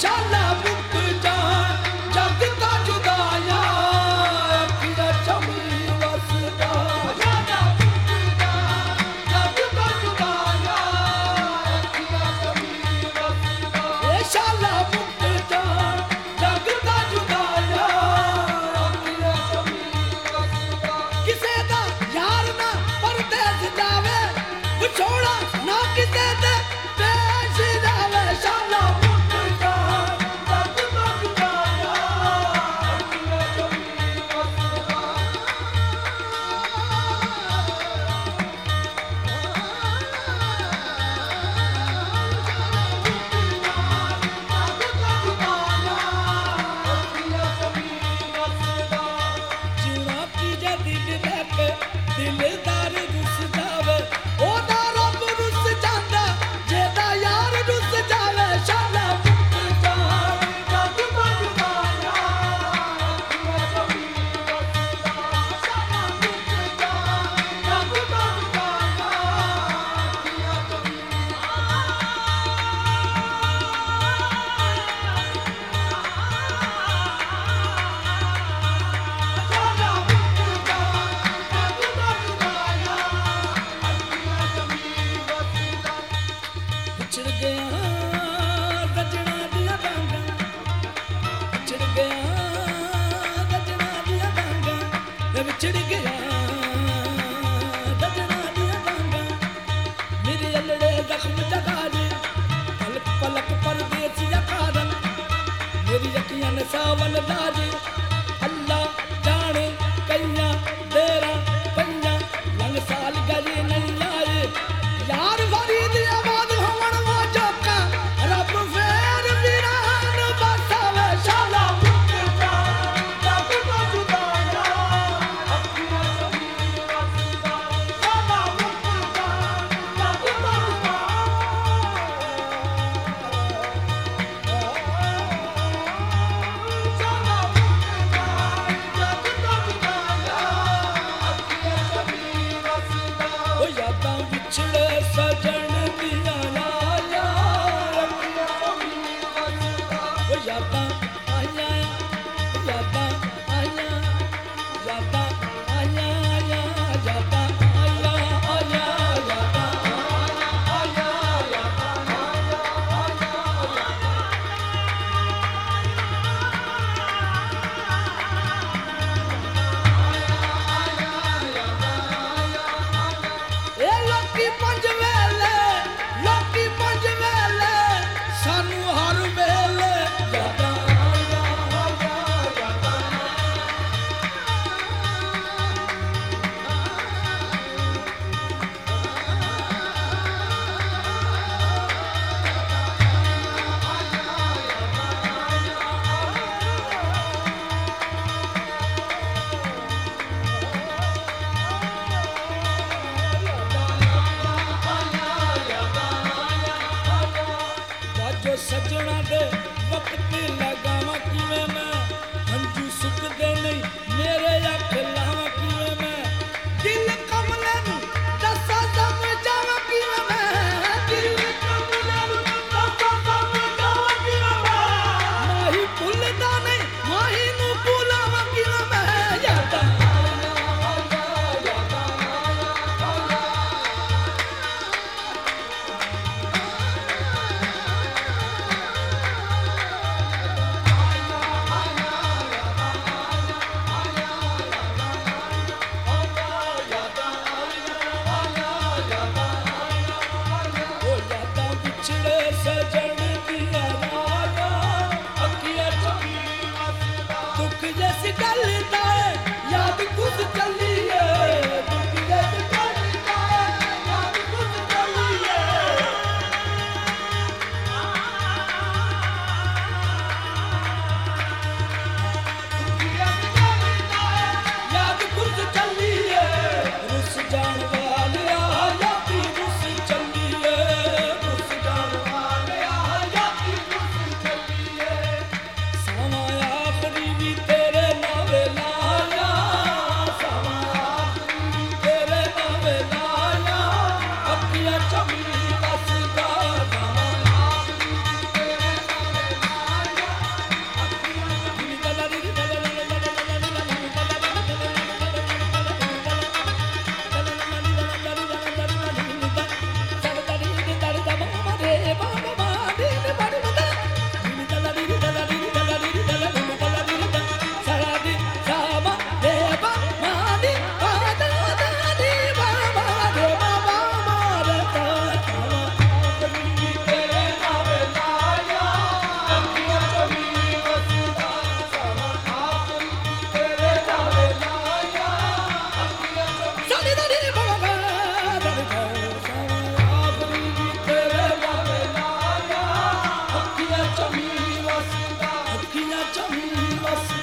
शाला मुक जान जग दा जुदाया अखियां चमी वसदा शाला मुक जान जग दा जुदाया अखियां चमी वसदा शाला मुक जान जग दा जुदाया अखियां चमी वसदा किसे दा यार ना परदेस जावे विछोड़ा ना किसे दे पेश जावे शाला मुक जान जग दा जुदाया अखियां चमी वसदा जीना की जे दिल लेके दिलदार रुस जावे ओदा रब रुस जांदा जेदा यार रुस जावे शाला मुक जान जग दा जुदाया अखियां चमी वसदा शाला मुक जान जग दा जुदाया अखियां चमी शाला मुक जान जग दा जुदाया अखियां चमी वसदा विछड़ गया गजना दिया डांगा विछड़ गया गजना दिया डांगा विछड़ गया गजना दिया डांगा मेरे अल्लड़े जख्म जगा दे पलक पलक परदेसिया कारण मेरी अखियां ने सावन दाजे अल्लाह जाने कईया तेरा पंजा लंग साल गजे नहीं आए यार फरीद आबाद होवन वो जोका रब फेर वीरान बसावे शाला मुक जान जग दा जुदाया अखियां चमी वसदा शाला मुक जान जग दा शाला मुक जान जग दा जुदाया अखियां चमी वसदा ओ यादां विछड़े सजन दिया लाया अखियां चमी वसदा ओ यादां आया यादां आया यादां आया यादां आया आया यादां आया यादां ए लोकी पंज वेले सानू हर वेले यादां आया यादां बाजो सजना दे वक्त लगावा किवें मैं हंजू सुकदे नहीं मेरे अख लावा किवें मैं दिल कमले नू दसा समझावा किवें मैं दिल कमले नू दसा समझावा किवें मैं माही भुलदा नहीं माही नू भुलावा किवें मैं यादां ओ यादां विछड़े सजन दिया लाया अखियां चमी वसदा दुख जैसी गलदा है याद खुद चली है दुख जैसी गलदा है याद खुद चली है दुख जैसी गलदा है याद खुद चली है रुस जान वालिया यादी रुस चली है रुस जान वालिया यादी रुस चली है सावा आखरी भी तेरे नावे लाया सावा बस